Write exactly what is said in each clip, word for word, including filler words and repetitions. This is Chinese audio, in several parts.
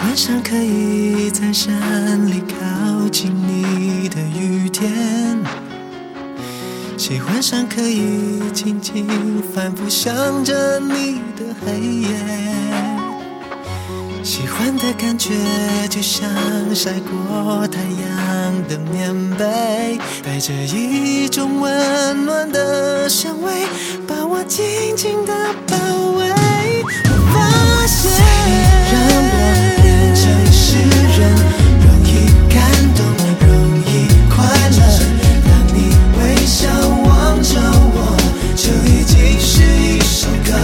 欢上可以在山里靠近你的雨天，喜欢上可以静静反复想着你的黑夜，喜欢的感觉就像晒过太阳的棉被，带着一种温暖的香味，把我紧紧地包围。我发现让我变成诗人，容易感动，容易快乐，当你微笑望着我，就已经是一首歌。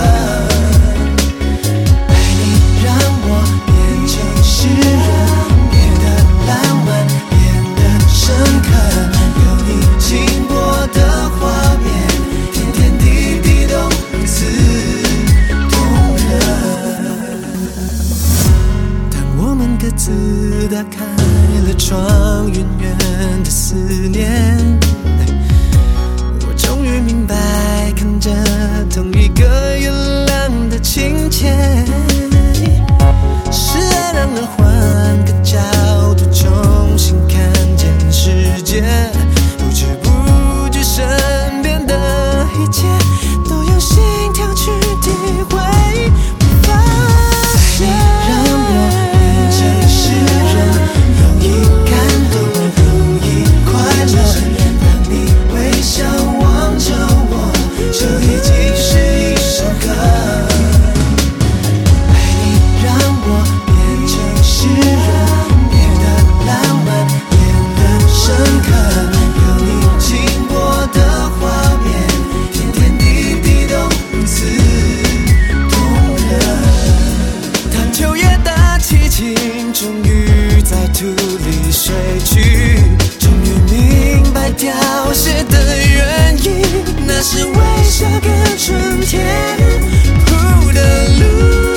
爱你让我变成诗人，变得浪漫，变得深刻，有你经过的画面，点点滴滴都如此动人。当我们各自打开了窗，远远的思念，我终于明白，看着同一个月亮的情节，是爱让人换个角度重新看见世界，不知不觉身边的一切都用心跳去体会。我发现让我变成诗人，容易感动，容易快乐，当你微笑望着我，就已经是一首歌。爱你让我变成诗人，变得浪漫，变得深刻，有你经过的画面，点点滴滴都如此动人。当秋叶的激情终于在土里睡去，终于明白凋谢的原因，那是微笑跟春天铺的路。